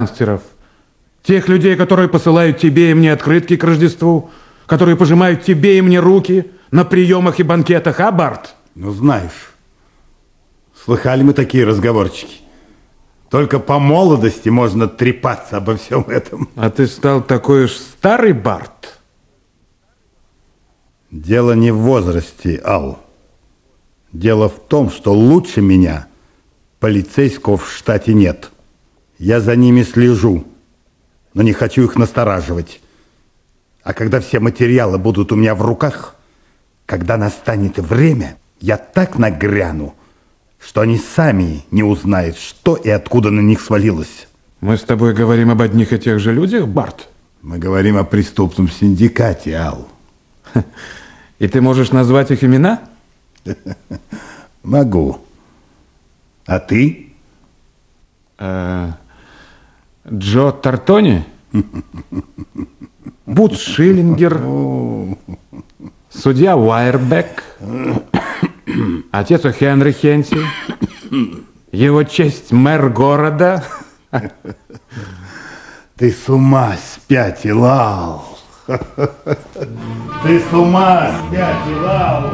гангстеров. Тех людей, которые посылают тебе и мне открытки к Рождеству, которые пожимают тебе и мне руки на приемах и банкетах, а, Барт? Ну, знаешь, слыхали мы такие разговорчики. Только по молодости можно трепаться обо всем этом. А ты стал такой уж старый, Барт? Дело не в возрасте, Ал. Дело в том, что лучше меня полицейского в штате нет. Я за ними слежу, но не хочу их настораживать. А когда все материалы будут у меня в руках, когда настанет время, я так нагряну, что они сами не узнают, что и откуда на них свалилось. Мы с тобой говорим об одних и тех же людях, Барт? Мы говорим о преступном синдикате, Ал. И ты можешь назвать их имена? Могу. А ты? Джо Тартони? Бутс Шиллингер? Судья Уайербек? Отец у Хенри Хенси? Его честь мэр города? Ты с ума спятил, Ал. Ты с ума спятил, Ал.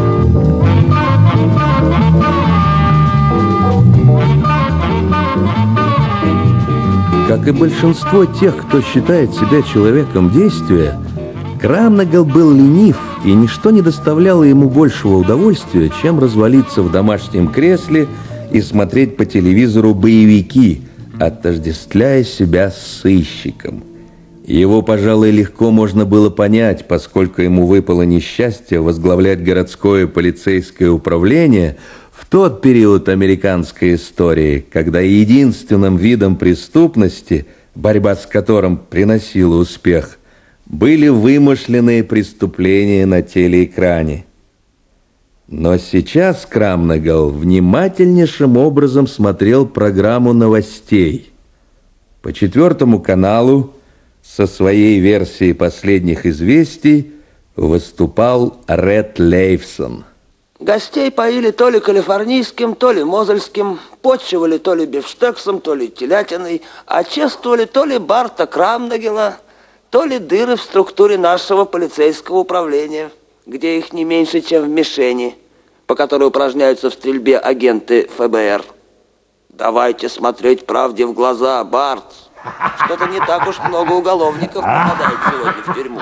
Как и большинство тех, кто считает себя человеком действия, Крамнагал был ленив, и ничто не доставляло ему большего удовольствия, чем развалиться в домашнем кресле и смотреть по телевизору боевики, отождествляя себя с сыщиком. Его, пожалуй, легко можно было понять, поскольку ему выпало несчастье возглавлять городское полицейское управление в тот период американской истории, когда единственным видом преступности, борьба с которым приносила успех, были вымышленные преступления на телеэкране. Но сейчас Крамнагал внимательнейшим образом смотрел программу новостей. По 4 каналу со своей версией последних известий выступал Ред Лейфсон. Гостей поили то ли калифорнийским, то ли мозельским, почивали то ли бифштексом, то ли телятиной, а чествовали то ли Барта Крамнагала, то ли дыры в структуре нашего полицейского управления, где их не меньше, чем в мишени, по которой упражняются в стрельбе агенты ФБР. Давайте смотреть правде в глаза, Барт. Что-то не так уж много уголовников попадает сегодня в тюрьму.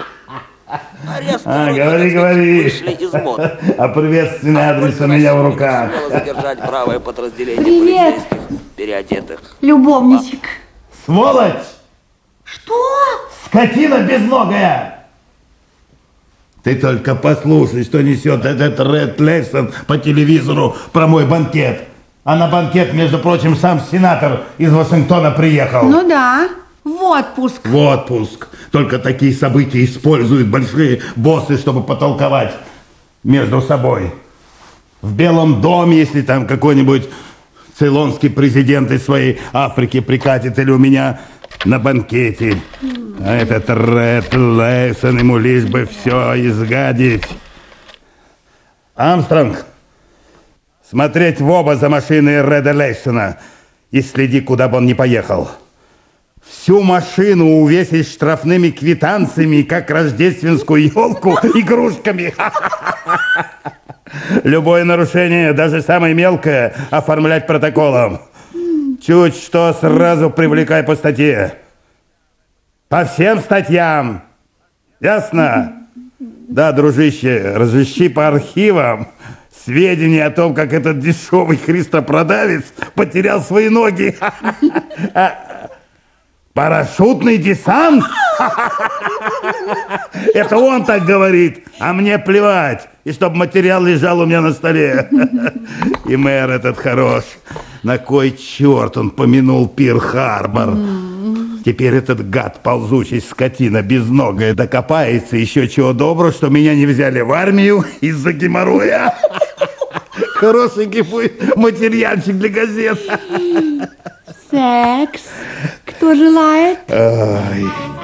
Говори. Вышли из моды. А приветственный адрес у меня в руках. Задержать правое подразделение полицейских, переодетых. Любовничек. Сволочь! Что? Скотина безногая! Ты только послушай, что несет этот Ред Лейфсон по телевизору про мой банкет. А на банкет, между прочим, сам сенатор из Вашингтона приехал. Ну да, в отпуск. В отпуск. Только такие события используют большие боссы, чтобы потолковать между собой. В Белом доме, если там какой-нибудь цейлонский президент из своей Африки прикатит, или у меня на банкете. А этот Ред Лейфсон, ему лишь бы все изгадить. Армстронг, смотреть в оба за машиной Реда Лейфсона и следи, куда бы он ни поехал. Всю машину увесить штрафными квитанциями, как рождественскую елку, игрушками. Любое нарушение, даже самое мелкое, оформлять протоколом. Чуть что, сразу привлекай по статье. По всем статьям. Ясно? Да, дружище, разыщи по архивам сведения о том, как этот дешевый христопродавец потерял свои ноги. Парашютный десант? Это он так говорит, а мне плевать. И чтобы материал лежал у меня на столе. И мэр этот хорош. На кой черт он помянул Пир-Харбор? Теперь этот гад, ползучий скотина безногая, докопается еще чего доброго, что меня не взяли в армию из-за геморроя. Хорошенький будет материальчик для газет. Секс. Кто желает? Ой.